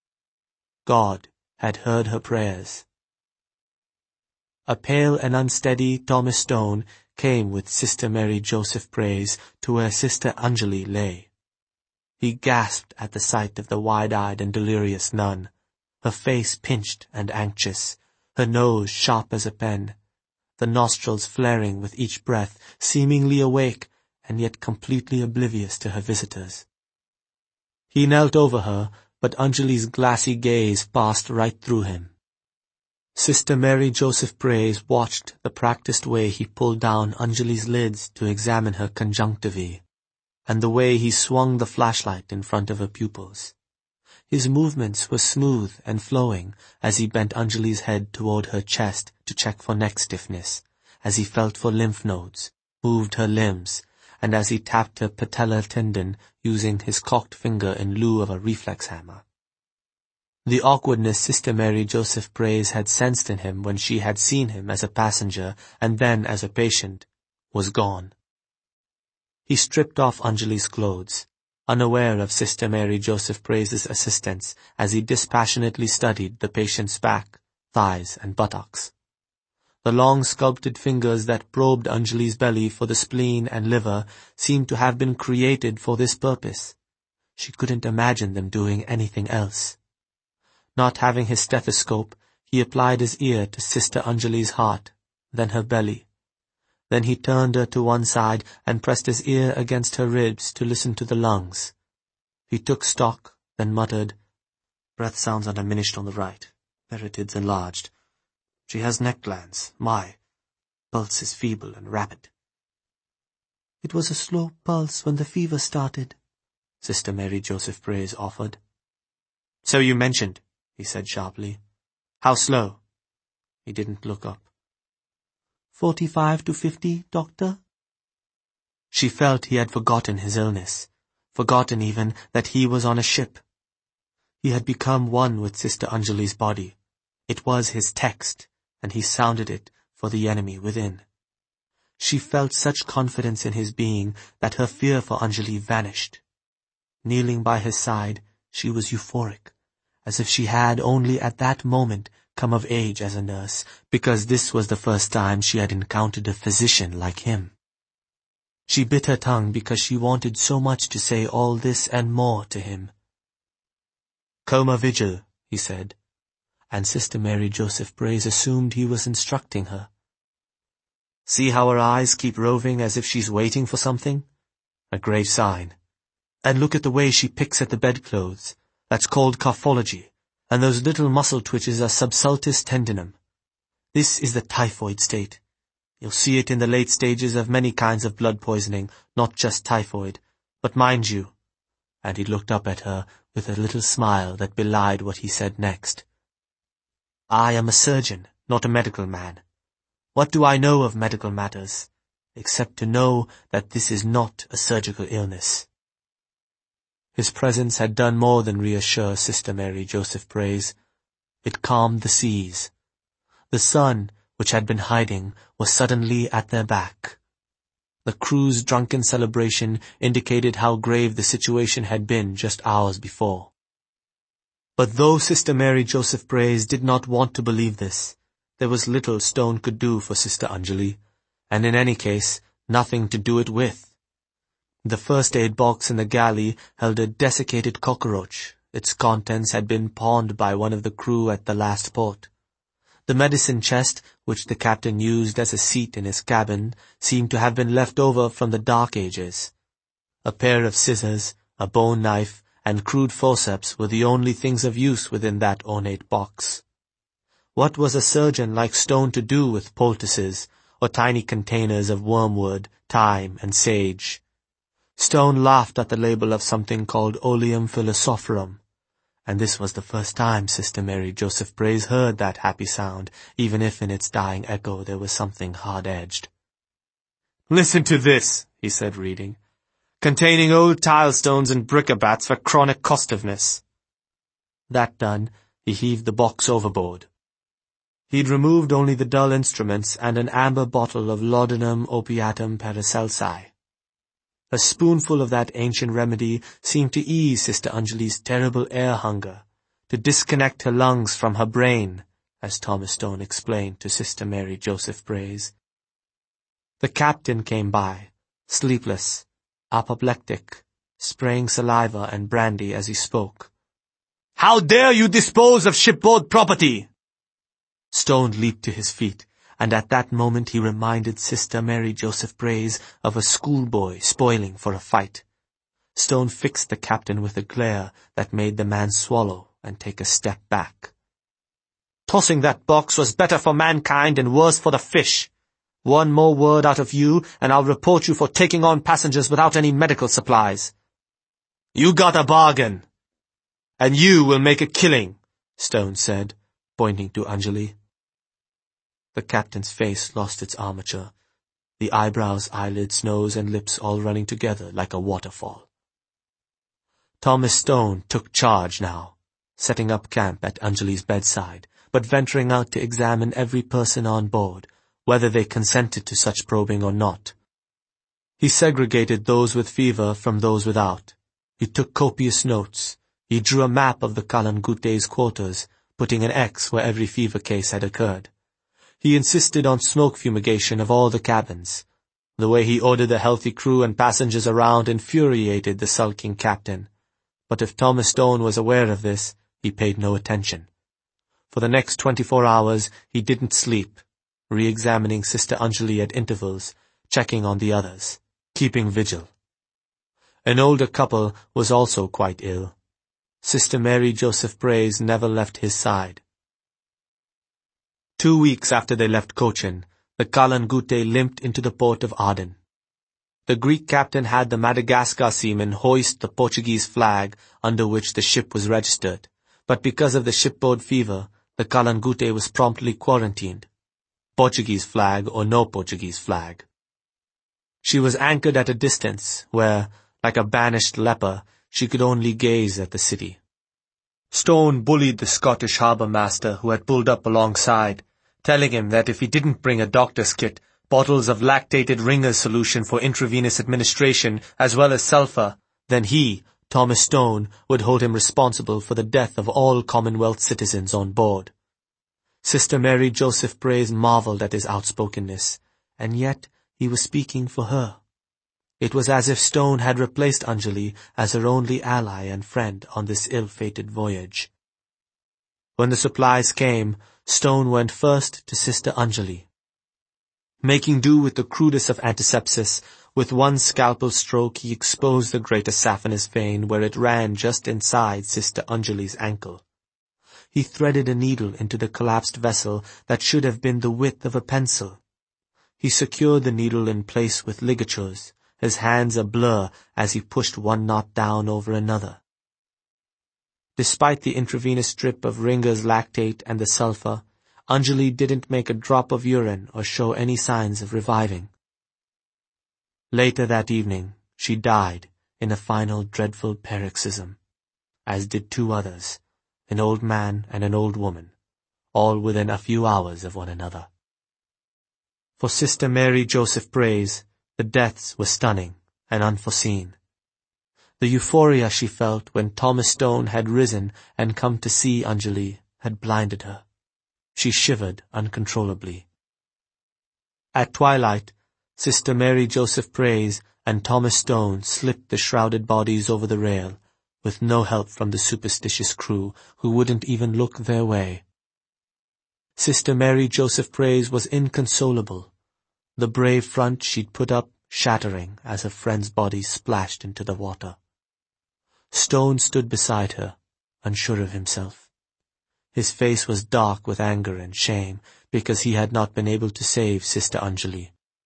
B: God had heard her prayers. A pale and unsteady Thomas Stone came with Sister Mary Joseph Praise to where Sister Anjali lay. He gasped at the sight of the wide-eyed and delirious nun, her face pinched and anxious, her nose sharp as a pen, the nostrils flaring with each breath, seemingly awake and yet completely oblivious to her visitors. He knelt over her, but Anjali's glassy gaze passed right through him. Sister Mary Joseph Praise watched the practiced way he pulled down Anjali's lids to examine her conjunctiva, and the way he swung the flashlight in front of her pupils. His movements were smooth and flowing as he bent Anjali's head toward her chest to check for neck stiffness, as he felt for lymph nodes, moved her limbs, and as he tapped her patellar tendon using his cocked finger in lieu of a reflex hammer. The awkwardness Sister Mary Joseph Praise had sensed in him when she had seen him as a passenger and then as a patient was gone. He stripped off Anjali's clothes, unaware of Sister Mary Joseph Praise's assistance as he dispassionately studied the patient's back, thighs, and buttocks. The long sculpted fingers that probed Anjali's belly for the spleen and liver seemed to have been created for this purpose. She couldn't imagine them doing anything else. Not having his stethoscope, he applied his ear to Sister Anjali's heart, then her belly. Then he turned her to one side and pressed his ear against her ribs to listen to the lungs. He took stock, then muttered, "Breath sounds undiminished on the right, paratids enlarged. She has neck glands, my. Pulse is feeble and rapid." "It was a slow pulse when the fever started," Sister Mary Joseph Praise offered. "So you mentioned," he said sharply. "How slow?" He didn't look up. Forty-five to fifty, Doctor." She felt he had forgotten his illness, forgotten even that he was on a ship. He had become one with Sister Anjali's body. It was his text, and he sounded it for the enemy within. She felt such confidence in his being that her fear for Anjali vanished. Kneeling by his side, she was euphoric, as if she had only at that moment come of age as a nurse, because this was the first time she had encountered a physician like him. She bit her tongue because she wanted so much to say all this and more to him. "Coma vigil," he said, and Sister Mary Joseph Praise assumed he was instructing her. "See how her eyes keep roving as if she's waiting for something? A great sign. And look at the way she picks at the bedclothes. That's called carphology, and those little muscle twitches are subsultus tendinum. This is the typhoid state. You'll see it in the late stages of many kinds of blood poisoning, not just typhoid. But mind you," and he looked up at her with a little smile that belied what he said next, "I am a surgeon, not a medical man. What do I know of medical matters, except to know that this is not a surgical illness?" His presence had done more than reassure Sister Mary Joseph Praise. It calmed the seas. The sun, which had been hiding, was suddenly at their back. The crew's drunken celebration indicated how grave the situation had been just hours before. But though Sister Mary Joseph Praise did not want to believe this, there was little Stone could do for Sister Anjali, and in any case, nothing to do it with. The first aid box in the galley held a desiccated cockroach. Its contents had been pawned by one of the crew at the last port. The medicine chest, which the captain used as a seat in his cabin, seemed to have been left over from the Dark Ages. A pair of scissors, a bone knife, and crude forceps were the only things of use within that ornate box. What was a surgeon like Stone to do with poultices, or tiny containers of wormwood, thyme, and sage? Stone laughed at the label of something called Oleum philosophorum, and this was the first time Sister Mary Joseph Praise heard that happy sound, even if in its dying echo there was something hard-edged. "Listen to this," he said, reading. "Containing old tile stones and bric-a-bats for chronic costiveness." That done, he heaved the box overboard. He'd removed only the dull instruments and an amber bottle of laudanum opiatum paracelsi. A spoonful of that ancient remedy seemed to ease Sister Anjali's terrible air hunger, to disconnect her lungs from her brain, as Thomas Stone explained to Sister Mary Joseph Praise. The captain came by, sleepless, apoplectic, spraying saliva and brandy as he spoke. "How dare you dispose of shipboard property?" Stone leaped to his feet, and at that moment he reminded Sister Mary Joseph Brays of a schoolboy spoiling for a fight. Stone fixed the captain with a glare that made the man swallow and take a step back. "Tossing that box was better for mankind and worse for the fish. One more word out of you, and I'll report you for taking on passengers without any medical supplies." "You got a bargain. And you will make a killing," Stone said, pointing to Anjali. The captain's face lost its armature, the eyebrows, eyelids, nose, and lips all running together like a waterfall. Thomas Stone took charge now, setting up camp at Anjali's bedside, but venturing out to examine every person on board, whether they consented to such probing or not. He segregated those with fever from those without. He took copious notes. He drew a map of the Kalan-Gutte's quarters, putting an X where every fever case had occurred. He insisted on smoke fumigation of all the cabins. The way he ordered the healthy crew and passengers around infuriated the sulking captain. But if Thomas Stone was aware of this, he paid no attention. For the next twenty-four hours he didn't sleep, re-examining Sister Anjali at intervals, checking on the others, keeping vigil. An older couple was also quite ill. Sister Mary Joseph Brays never left his side. Two weeks after they left Cochin, the Kalan-Gutte limped into the port of Aden. The Greek captain had the Madagascar seamen hoist the Portuguese flag under which the ship was registered, but because of the shipboard fever, the Kalan-Gutte was promptly quarantined. Portuguese flag or no Portuguese flag. She was anchored at a distance where, like a banished leper, she could only gaze at the city. Stone bullied the Scottish harbour master who had pulled up alongside, telling him that if he didn't bring a doctor's kit, bottles of lactated Ringer's solution for intravenous administration, as well as sulphur, then he, Thomas Stone, would hold him responsible for the death of all Commonwealth citizens on board. Sister Mary Joseph Brays marvelled at his outspokenness, and yet he was speaking for her. It was as if Stone had replaced Anjali as her only ally and friend on this ill-fated voyage. When the supplies came, Stone went first to Sister Anjali. Making do with the crudest of antisepsis, with one scalpel stroke he exposed the greater saphenous vein where it ran just inside Sister Anjali's ankle. He threaded a needle into the collapsed vessel that should have been the width of a pencil. He secured the needle in place with ligatures, his hands a blur as he pushed one knot down over another. Despite the intravenous drip of Ringer's lactate and the sulphur, Anjali didn't make a drop of urine or show any signs of reviving. Later that evening, she died in a final dreadful paroxysm, as did two others, an old man and an old woman, all within a few hours of one another. For Sister Mary Joseph Brays, the deaths were stunning and unforeseen. The euphoria she felt when Thomas Stone had risen and come to see Anjali had blinded her. She shivered uncontrollably. At twilight, Sister Mary Joseph Brays and Thomas Stone slipped the shrouded bodies over the rail, with no help from the superstitious crew, who wouldn't even look their way. Sister Mary Joseph Brays was inconsolable, the brave front she'd put up shattering as her friend's body splashed into the water. Stone stood beside her, unsure of himself. His face was dark with anger and shame, because he had not been able to save Sister Anjali.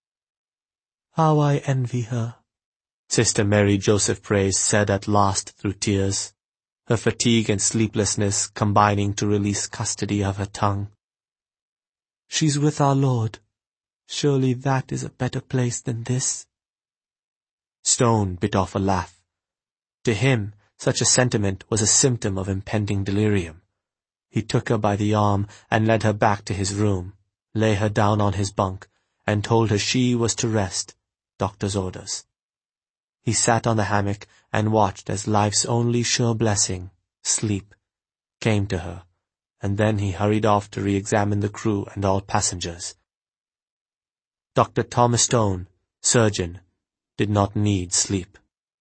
B: "How I envy her," Sister Mary Joseph Brays said at last through tears, her fatigue and sleeplessness combining to release custody of her tongue. "She's with our Lord. Surely that is a better place than this." Stone bit off a laugh. To him, such a sentiment was a symptom of impending delirium. He took her by the arm and led her back to his room, lay her down on his bunk, and told her she was to rest, doctor's orders. He sat on the hammock and watched as life's only sure blessing, sleep, came to her, and then he hurried off to re-examine the crew and all passengers. Doctor Thomas Stone, surgeon, did not need sleep.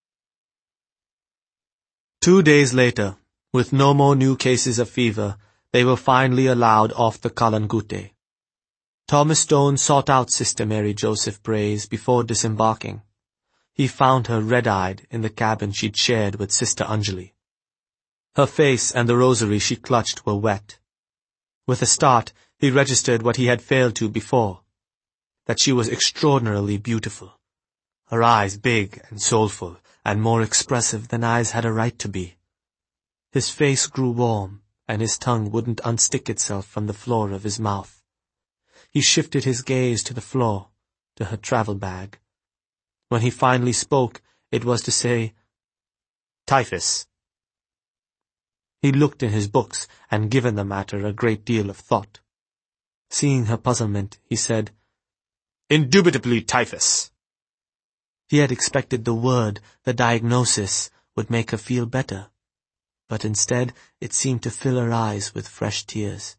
B: Two days later, with no more new cases of fever, they were finally allowed off the Kalangute. Thomas Stone sought out Sister Mary Joseph Brays before disembarking. He found her red-eyed in the cabin she'd shared with Sister Anjali. Her face and the rosary she clutched were wet. With a start, he registered what he had failed to before, that she was extraordinarily beautiful, her eyes big and soulful, and more expressive than eyes had a right to be. His face grew warm, and his tongue wouldn't unstick itself from the floor of his mouth. He shifted his gaze to the floor, to her travel bag. When he finally spoke, it was to say, "Typhus." He looked in his books and given the matter a great deal of thought. Seeing her puzzlement, he said, "Indubitably typhus." He had expected the word, the diagnosis, would make her feel better, but instead it seemed to fill her eyes with fresh tears.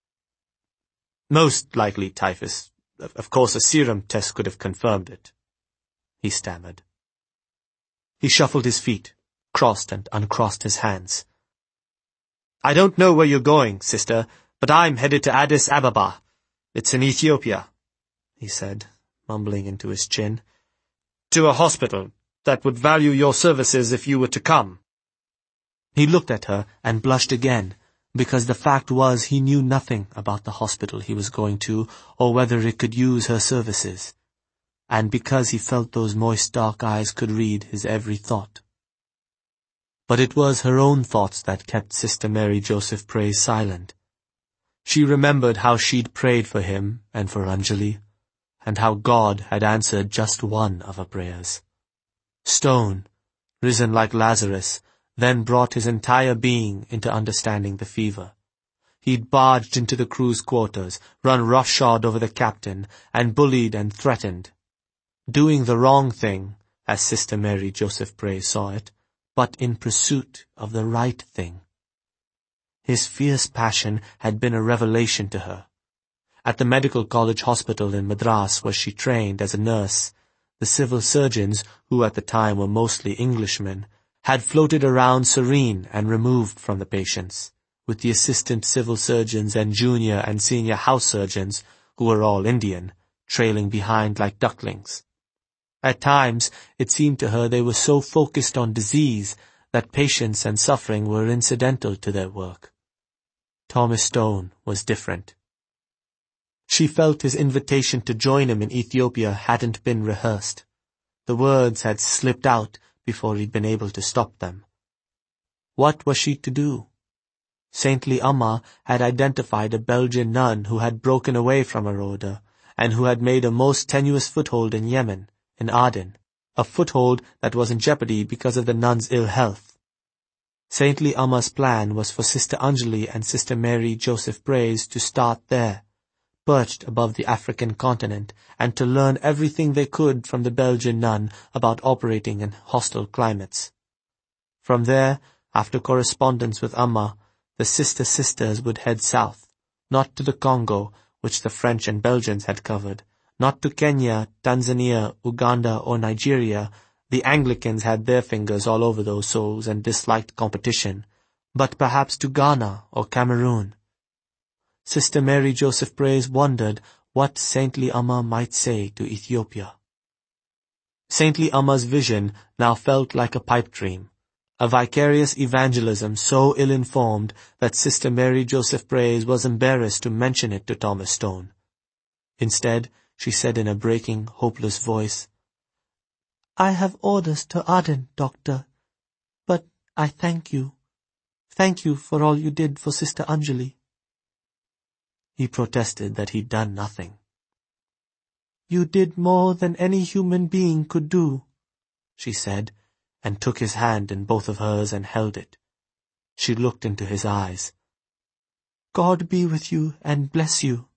B: "Most likely typhus. Of course a serum test could have confirmed it," he stammered. He shuffled his feet, crossed and uncrossed his hands. "I don't know where you're going, sister, but I'm headed to Addis Ababa. It's in Ethiopia," he said, mumbling into his chin. "To a hospital that would value your services if you were to come." He looked at her and blushed again, because the fact was he knew nothing about the hospital he was going to, or whether it could use her services, and because he felt those moist dark eyes could read his every thought. But it was her own thoughts that kept Sister Mary Joseph Brays silent. She remembered how she'd prayed for him and for Anjali, and how God had answered just one of her prayers. Stone, risen like Lazarus, then brought his entire being into understanding the fever. He'd barged into the crew's quarters, run roughshod over the captain, and bullied and threatened. Doing the wrong thing, as Sister Mary Joseph Brays saw it, but in pursuit of the right thing. His fierce passion had been a revelation to her. At the Medical College Hospital in Madras, where she trained as a nurse, the civil surgeons, who at the time were mostly Englishmen, had floated around serene and removed from the patients, with the assistant civil surgeons and junior and senior house surgeons, who were all Indian, trailing behind like ducklings. At times, it seemed to her they were so focused on disease that patients and suffering were incidental to their work. Thomas Stone was different. She felt his invitation to join him in Ethiopia hadn't been rehearsed. The words had slipped out before he'd been able to stop them. What was she to do? Saintly Amma had identified a Belgian nun who had broken away from her order, and who had made a most tenuous foothold in Yemen, in Aden, a foothold that was in jeopardy because of the nun's ill health. Saintly Amma's plan was for Sister Anjali and Sister Mary Joseph Brays to start there, perched above the African continent, and to learn everything they could from the Belgian nun about operating in hostile climates. From there, after correspondence with Amma, the sister sisters would head south, not to the Congo, which the French and Belgians had covered, not to Kenya, Tanzania, Uganda, or Nigeria. The Anglicans had their fingers all over those souls and disliked competition, but perhaps to Ghana or Cameroon. Sister Mary Joseph Brays wondered what Saintly Amma might say to Ethiopia. Saintly Amma's vision now felt like a pipe dream, a vicarious evangelism so ill-informed that Sister Mary Joseph Brays was embarrassed to mention it to Thomas Stone. Instead, she said in a breaking, hopeless voice, "I have orders to Aden, Doctor, but I thank you. Thank you for all you did for Sister Anjali." He protested that he'd done nothing. "You did more than any human being could do," she said, and took his hand in both of hers and held it. She looked into his eyes. "God be with you and bless you."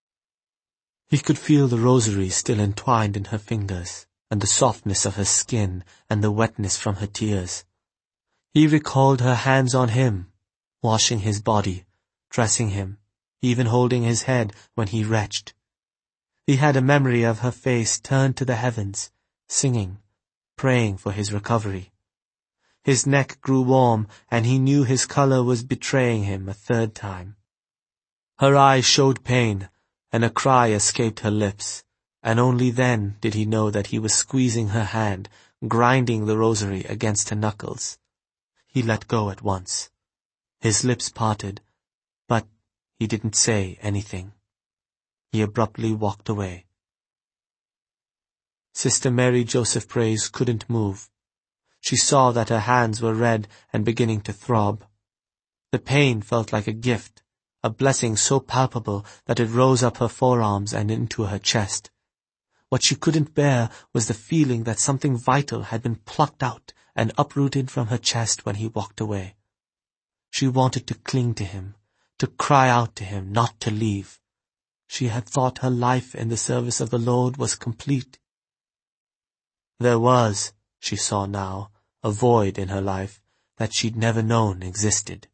B: He could feel the rosary still entwined in her fingers, and the softness of her skin, and the wetness from her tears. He recalled her hands on him, washing his body, dressing him, even holding his head when he retched. He had a memory of her face turned to the heavens, singing, praying for his recovery. His neck grew warm, and he knew his color was betraying him a third time. Her eyes showed pain, and a cry escaped her lips, and only then did he know that he was squeezing her hand, grinding the rosary against her knuckles. He let go at once. His lips parted, but he didn't say anything. He abruptly walked away. Sister Mary Joseph Praise couldn't move. She saw that her hands were red and beginning to throb. The pain felt like a gift, a blessing so palpable that it rose up her forearms and into her chest. What she couldn't bear was the feeling that something vital had been plucked out and uprooted from her chest when he walked away. She wanted to cling to him, to cry out to him not to leave. She had thought her life in the service of the Lord was complete. There was, she saw now, a void in her life that she'd never known existed.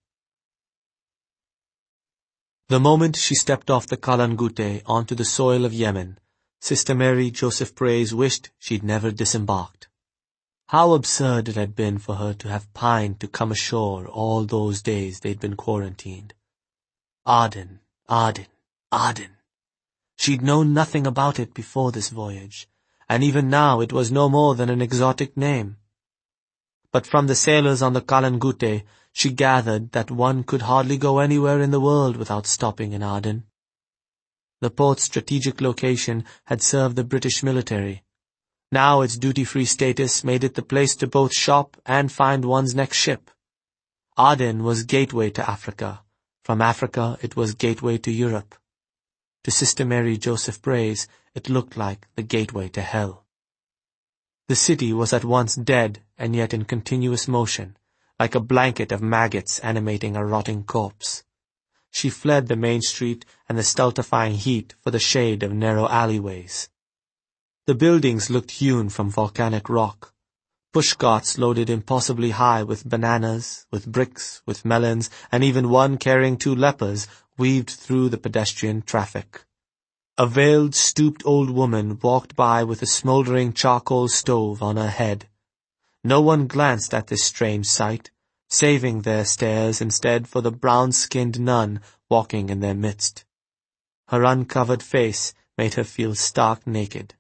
B: The moment she stepped off the Kalangute onto the soil of Yemen, Sister Mary Joseph Praise wished she'd never disembarked. How absurd it had been for her to have pined to come ashore all those days they'd been quarantined. Aden, Aden, Aden. She'd known nothing about it before this voyage, and even now it was no more than an exotic name. But from the sailors on the Kalangute, she gathered that one could hardly go anywhere in the world without stopping in Aden. The port's strategic location had served the British military. Now its duty-free status made it the place to both shop and find one's next ship. Aden was gateway to Africa. From Africa it was gateway to Europe. To Sister Mary Joseph Praise, it looked like the gateway to hell. The city was at once dead and yet in continuous motion, like a blanket of maggots animating a rotting corpse. She fled the main street and the stultifying heat for the shade of narrow alleyways. The buildings looked hewn from volcanic rock. Pushcarts loaded impossibly high with bananas, with bricks, with melons, and even one carrying two lepers weaved through the pedestrian traffic. A veiled, stooped old woman walked by with a smouldering charcoal stove on her head. No one glanced at this strange sight, saving their stares instead for the brown-skinned nun walking in their midst. Her uncovered face made her feel stark naked.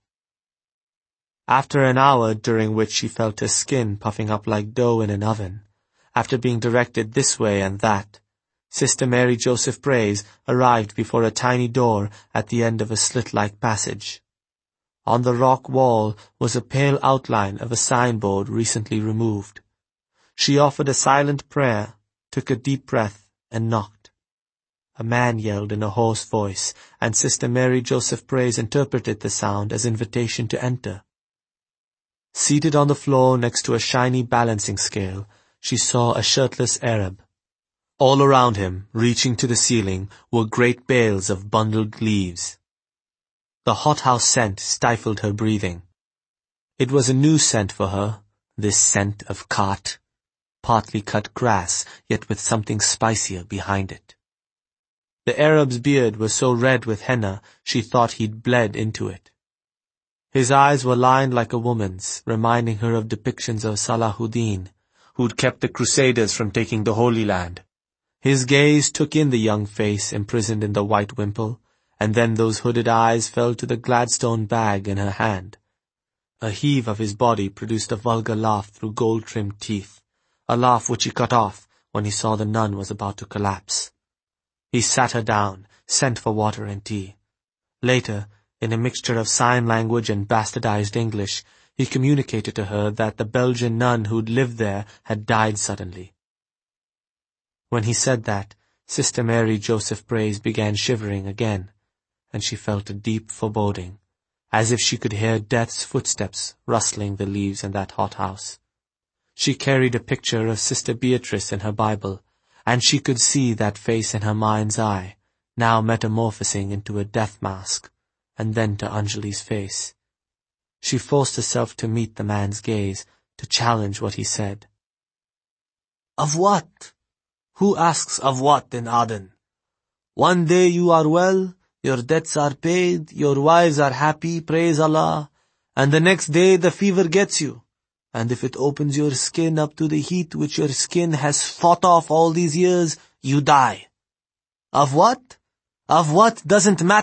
B: After an hour during which she felt her skin puffing up like dough in an oven, after being directed this way and that, Sister Mary Joseph Praise arrived before a tiny door at the end of a slit-like passage. On the rock wall was a pale outline of a signboard recently removed. She offered a silent prayer, took a deep breath, and knocked. A man yelled in a hoarse voice, and Sister Mary Joseph Praise interpreted the sound as invitation to enter. Seated on the floor next to a shiny balancing scale, she saw a shirtless Arab. All around him, reaching to the ceiling, were great bales of bundled leaves. The hothouse scent stifled her breathing. It was a new scent for her, this scent of cart, partly cut grass, yet with something spicier behind it. The Arab's beard was so red with henna, she thought he'd bled into it. His eyes were lined like a woman's, reminding her of depictions of Salahuddin, who'd kept the Crusaders from taking the Holy Land. His gaze took in the young face imprisoned in the white wimple, and then those hooded eyes fell to the Gladstone bag in her hand. A heave of his body produced a vulgar laugh through gold-trimmed teeth, a laugh which he cut off when he saw the nun was about to collapse. He sat her down, sent for water and tea. Later, in a mixture of sign language and bastardized English, he communicated to her that the Belgian nun who'd lived there had died suddenly. When he said that, Sister Mary Joseph Praise began shivering again, and she felt a deep foreboding, as if she could hear death's footsteps rustling the leaves in that hothouse. She carried a picture of Sister Beatrice in her Bible, and she could see that face in her mind's eye, now metamorphosing into a death mask, and then to Anjali's face. She forced herself to meet the man's gaze, to challenge what he said. "Of what? Who asks of what in Aden? One day you are well, Your debts are paid, your wives are happy, praise Allah, and the next day the fever gets you. And if it opens your skin up to the heat which your skin has fought off all these years, you die. Of what? Of what doesn't matter.